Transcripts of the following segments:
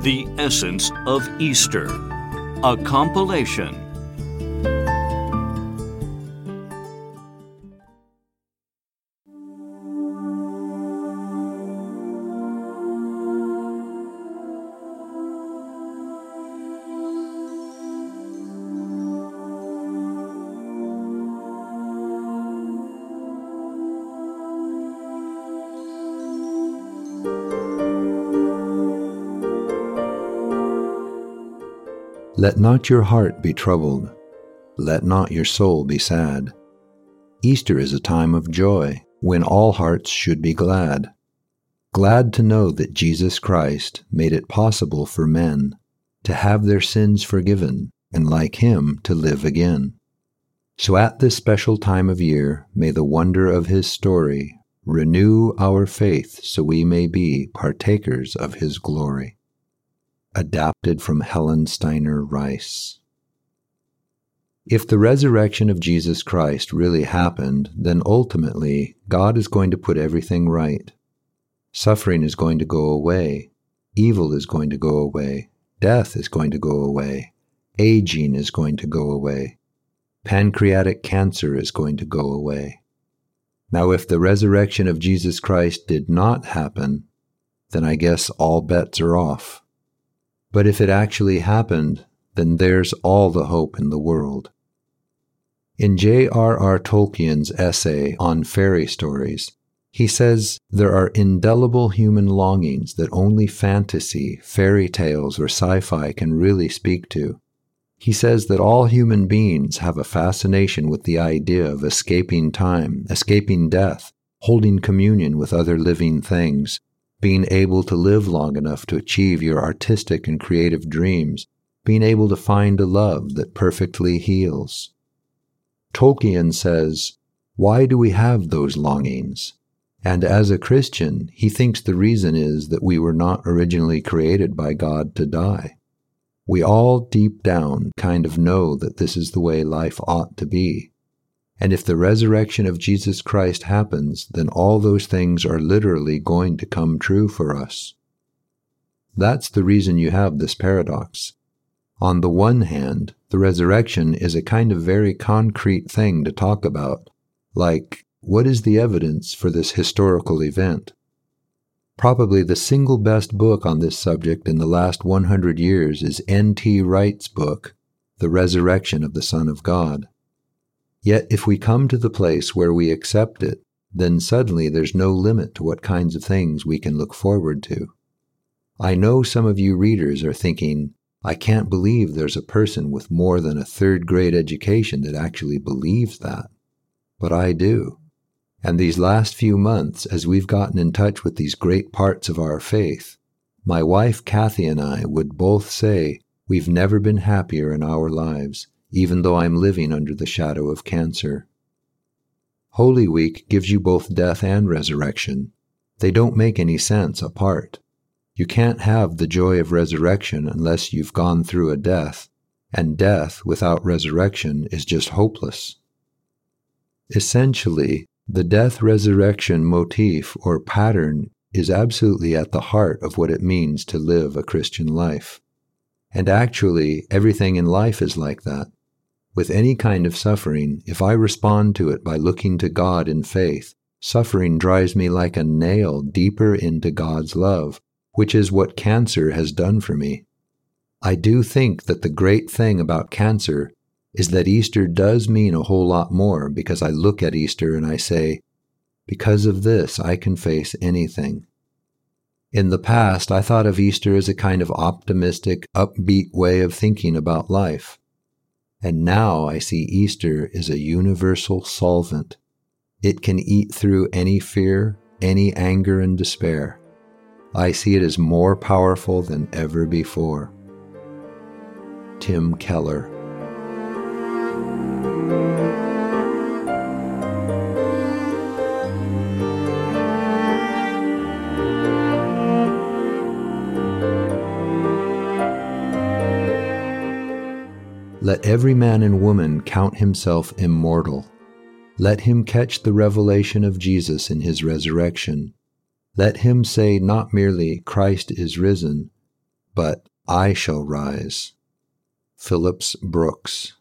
The Essence of Easter, a compilation. Let not your heart be troubled. Let not your soul be sad. Easter is a time of joy, when all hearts should be glad. Glad to know that Jesus Christ made it possible for men to have their sins forgiven and, like Him, to live again. So at this special time of year, may the wonder of His story renew our faith so we may be partakers of His glory. Adapted from Helen Steiner Rice. If the resurrection of Jesus Christ really happened, then ultimately God is going to put everything right. Suffering is going to go away. Evil is going to go away. Death is going to go away. Aging is going to go away. Pancreatic cancer is going to go away. Now, if the resurrection of Jesus Christ did not happen, then I guess all bets are off. But if it actually happened, then there's all the hope in the world. In J.R.R. Tolkien's essay on fairy stories, he says there are indelible human longings that only fantasy, fairy tales, or sci-fi can really speak to. He says that all human beings have a fascination with the idea of escaping time, escaping death, holding communion with other living things, being able to live long enough to achieve your artistic and creative dreams, being able to find a love that perfectly heals. Tolkien says, why do we have those longings? And as a Christian, he thinks the reason is that we were not originally created by God to die. We all deep down kind of know that this is the way life ought to be. And if the resurrection of Jesus Christ happens, then all those things are literally going to come true for us. That's the reason you have this paradox. On the one hand, the resurrection is a kind of very concrete thing to talk about, like, what is the evidence for this historical event? Probably the single best book on this subject in the last 100 years is N.T. Wright's book, The Resurrection of the Son of God. Yet if we come to the place where we accept it, then suddenly there's no limit to what kinds of things we can look forward to. I know some of you readers are thinking, I can't believe there's a person with more than a third-grade education that actually believes that. But I do. And these last few months, as we've gotten in touch with these great parts of our faith, my wife Kathy and I would both say we've never been happier in our lives, even though I'm living under the shadow of cancer. Holy Week gives you both death and resurrection. They don't make any sense apart. You can't have the joy of resurrection unless you've gone through a death, and death without resurrection is just hopeless. Essentially, the death-resurrection motif or pattern is absolutely at the heart of what it means to live a Christian life. And actually, everything in life is like that. With any kind of suffering, if I respond to it by looking to God in faith, suffering drives me like a nail deeper into God's love, which is what cancer has done for me. I do think that the great thing about cancer is that Easter does mean a whole lot more because I look at Easter and I say, because of this, I can face anything. In the past, I thought of Easter as a kind of optimistic, upbeat way of thinking about life. And now I see Easter as a universal solvent. It can eat through any fear, any anger and despair. I see it as more powerful than ever before. Tim Keller. Let every man and woman count himself immortal. Let him catch the revelation of Jesus in his resurrection. Let him say not merely, Christ is risen, but I shall rise. Phillips Brooks.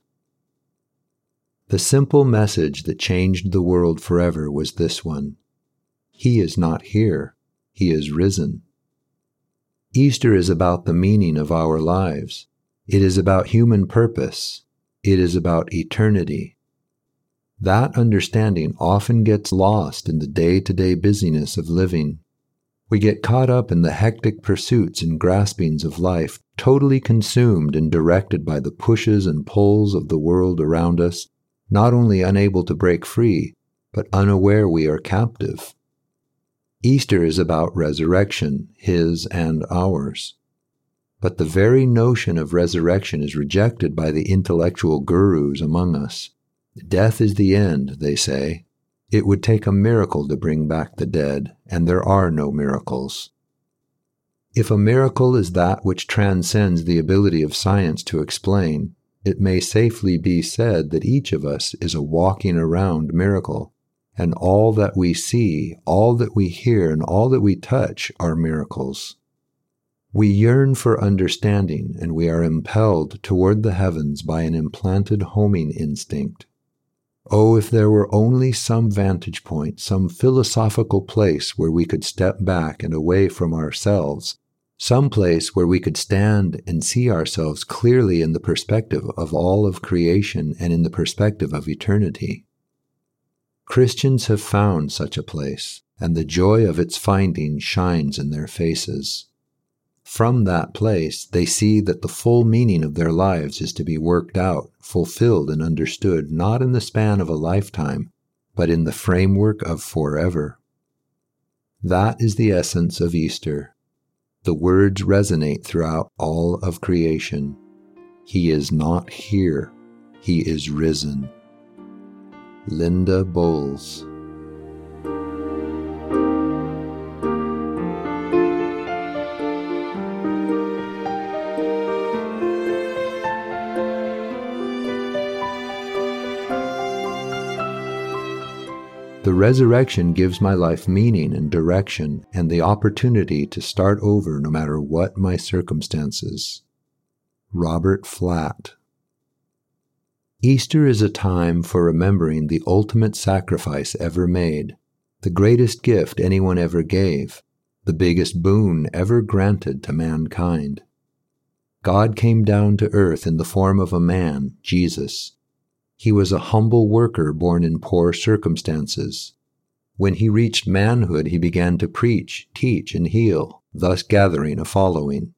The simple message that changed the world forever was this one: He is not here, He is risen. Easter is about the meaning of our lives. It is about human purpose. It is about eternity. That understanding often gets lost in the day-to-day busyness of living. We get caught up in the hectic pursuits and graspings of life, totally consumed and directed by the pushes and pulls of the world around us, not only unable to break free, but unaware we are captive. Easter is about resurrection, His and ours. But the very notion of resurrection is rejected by the intellectual gurus among us. Death is the end, they say. It would take a miracle to bring back the dead, and there are no miracles. If a miracle is that which transcends the ability of science to explain, it may safely be said that each of us is a walking around miracle, and all that we see, all that we hear, and all that we touch are miracles. We yearn for understanding, and we are impelled toward the heavens by an implanted homing instinct. Oh, if there were only some vantage point, some philosophical place where we could step back and away from ourselves, some place where we could stand and see ourselves clearly in the perspective of all of creation and in the perspective of eternity. Christians have found such a place, and the joy of its finding shines in their faces. From that place, they see that the full meaning of their lives is to be worked out, fulfilled, and understood not in the span of a lifetime, but in the framework of forever. That is the essence of Easter. The words resonate throughout all of creation. He is not here. He is risen. Linda Bowles. The resurrection gives my life meaning and direction and the opportunity to start over no matter what my circumstances. Robert Flatt. Easter is a time for remembering the ultimate sacrifice ever made, the greatest gift anyone ever gave, the biggest boon ever granted to mankind. God came down to earth in the form of a man, Jesus. He was a humble worker born in poor circumstances. When he reached manhood, he began to preach, teach, and heal, thus gathering a following.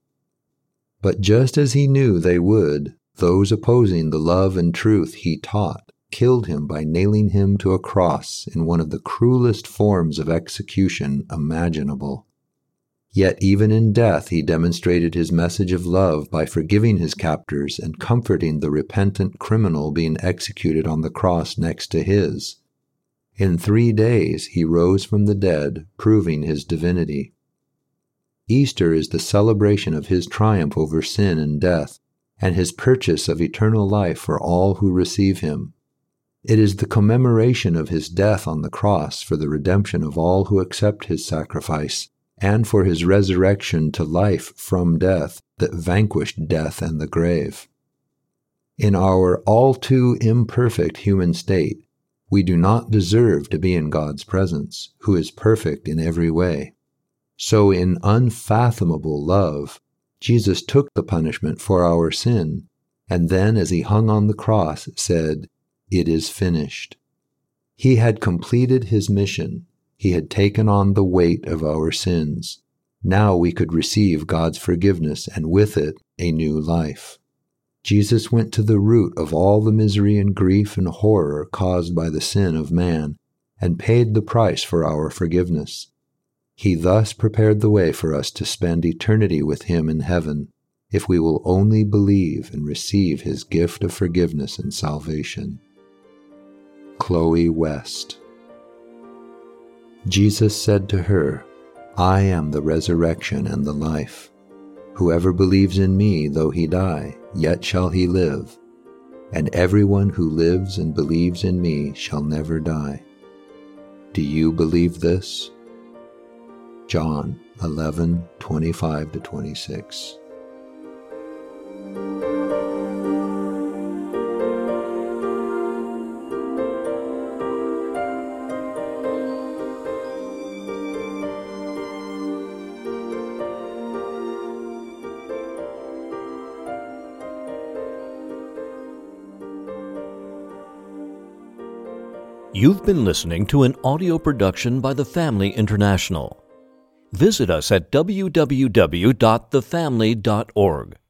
But just as he knew they would, those opposing the love and truth he taught killed him by nailing him to a cross in one of the cruelest forms of execution imaginable. Yet even in death he demonstrated his message of love by forgiving his captors and comforting the repentant criminal being executed on the cross next to his. In 3 days he rose from the dead, proving his divinity. Easter is the celebration of his triumph over sin and death, and his purchase of eternal life for all who receive him. It is the commemoration of his death on the cross for the redemption of all who accept his sacrifice, and for his resurrection to life from death that vanquished death and the grave. In our all too imperfect human state, we do not deserve to be in God's presence, who is perfect in every way. So in unfathomable love, Jesus took the punishment for our sin, and then as he hung on the cross said, "It is finished." He had completed his mission. He had taken on the weight of our sins. Now we could receive God's forgiveness and with it a new life. Jesus went to the root of all the misery and grief and horror caused by the sin of man and paid the price for our forgiveness. He thus prepared the way for us to spend eternity with him in heaven, if we will only believe and receive his gift of forgiveness and salvation. Chloe West. Jesus said to her, "I am the resurrection and the life. Whoever believes in me, though he die, yet shall he live. And everyone who lives and believes in me shall never die." Do you believe this? John 11:25-26. You've been listening to an audio production by The Family International. Visit us at www.thefamily.org.